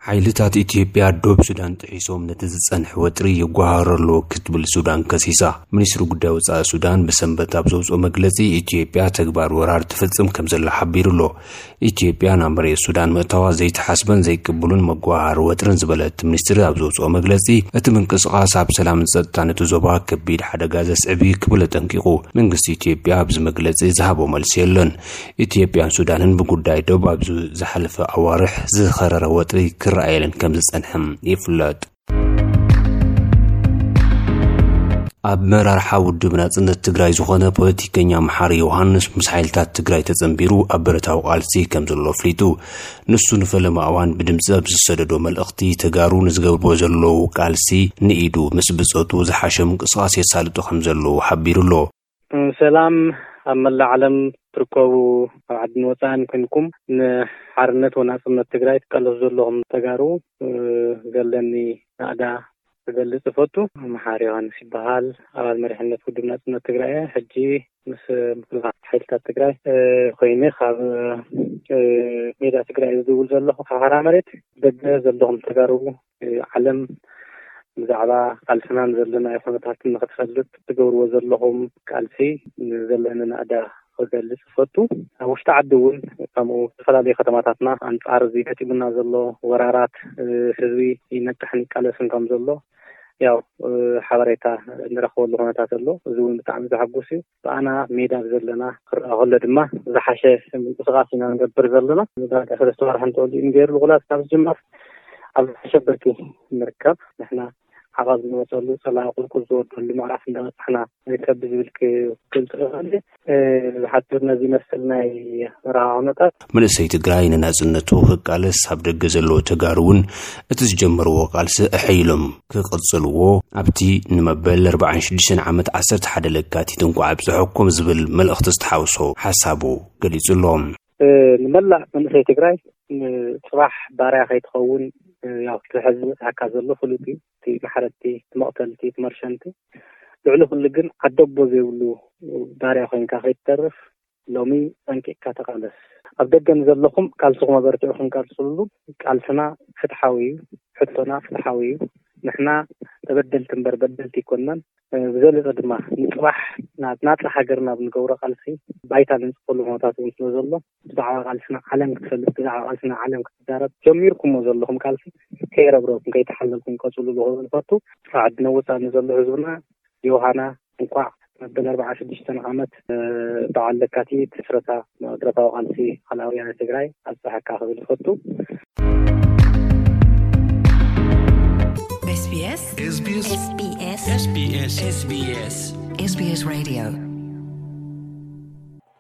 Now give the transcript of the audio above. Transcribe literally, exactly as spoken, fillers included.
حيلتات إثيوبيا دوب سودان تعيسوم نتزصن حوتري يغوهر له كتبل سودان كسيسا منيستر غداي وصا سودان بسنبت ابزوصو مغلصي إثيوبيا تغبار ورار تفصم كمزل حبيرلو إثيوبيا نمبر سودان متوا زيت حسبن زي قبولن مغوهر وترن زبلت منيستر ابزوصو مغلصي اتمنقصقاس اب سلام صدتان تزوبا كبيد حدغا زصبي كبل تنقيقو منغست إثيوبيا ابز مغلصي زهبو ملسيلن إثيوبيا سودانن بغداي دوب ابزو زحلف اوارح زخرر وتري رأيلن كم زصنحم يفلط اب مرار حاود بناصنت تግራይ ዝኾነ ፖለቲከኛ መሐሪ ዮሐንስ ምስሓይልታት ትግራይ ተጸምቢሩ አበረታው ቃልሲ ከምዘሎ ፍሊጡ ንሱ ንፈለማ አዋን ብድምጽ ዝሰደዶ መልእኽቲ ተጋሩ ንዝገብሮ ዘሎ ቃልሲ ንኢዱ ምስብጾቱ ዝሓሸም ቅሳስ የሳልጦ ከምዘሎ ሓቢሩሎ ሰላም አመላ ዓለም ትርከቡ ዓድን ወፃን ክንኩም ንሓርነት ወናጽነት ትግራይ ተቀለስ ዘለዎም ተጋሩ ዘለኒ ናዳ ተገልጽ ፈቱ መሐሪ ዮሐንስ ይባሃል አባል መሪሕነት ውድብ ናጽነት ትግራይ ሕጂ ምስ ምክልኻል ሓይልታት ትግራይ ኮይነ ካብ ሜዳ ትግራይ ዝውል ዘሎ ሓራ መሬት ደገ ዘለዎም ተጋሩ ዓለም ብዛዕባ ቃልስናን ዘለና ይኹነታት ንኽትፈልጥ ትገብርዎ ዘለኹም ቃልሲ ዘለና ናዳ ወገልጽ ፈቱ ውሽጣ ዓድውን ከምኡ ዝተፈላለዩ ከተማታትና አንጻር እዚ ከቲብና ዘሎ ወራራት ህዝቢ ይነጥሕን ቃለስን ከም ዘሎ ያው ሓበሬታ ንረኽበሉ ኩነታት ኣሎ እዚ እውን ብጣዕሚ ዘሐጉስ እዩ ባና ሜዳ ዘለና ክረኸለ ድማ ዝሓሸ ምንቅስቓስ ኢና ንገብር ዘለና ዳታ ሰለስተ ወርሒ እንተወዲ እንገይሩ ልغላት ካብ ዝጅመር ኣብ ሸበርቲ ንርከብ ንሕና عقد نوصل صلاة قل زود المعرف عندنا احنا نكبز بالك كل تغلي حتى نزي مثلنا راعنات من السيد تግራይ ننازلنته ቃልስ ኣብ ደገ ዘሎ ተጋሩን እትዝጀመርዎ ቃልስ እሕይሎም ክቅጽልዎ ኣብቲ ንመበል أربعة وستين ዓመት عشرة واحد ለካቲት እንቋዕ ዝሕኩም ዝብል መልእኽቲ ዝተሓውሶ ሓሳቡ ገሊጹሎም ንመላእ መንእሰይ ትግራይ ጽባሕ ባርያ ከይትኸውን ያው ትሕዝ መጽሓካ ዘሎ ፍሉጥ ቲ ማሕረቲ መቅተልቲ መርሸንቲ ልዕሊ ኩሉ ግን ዓደቦ ዘይብሉ ባርያ ኮይንካ ከይተርፍ ሎሚ ጠንቂቅካ ተቃለስ ኣብ ደገን ዘለኹም ቃልስኹም በርትዑኹም ቃልስሉ ቃልስና ፍትሓዊ ሕቶና ፍትሓዊ ንሕና ተበደልቲ እምበር በደልቲ ይኮነን ብዘለጸ ድማ ንጽባሕ ናትና ሃገርና ብንገብሮ ቃልሲ ባይታ ንጽፈሉ ሞታት ምስለ ዘሎ ብዛዕባ ቃልስና ዓለም ክትፈልጥ ብዛዕባ ቃልስና ዓለም ክትዛረብ ጀሚርኩም ዘለኹም ቃልሲ ከይረብረኩም ከይተሓለልኩም ቀጽሉ ዝሆኑ ፈቱ ዓድና ወፃን ዘሎ ህዝብና ዮሐና እንኳዕ መበል أربعة وستين ዓመት በዓል ለካቲት ስረታ መድረታው ቃልሲ ሓላውያን ትግራይ ኣጽሓካ ክብል ፈቱ S B S S B S S B S S B S S B S Radio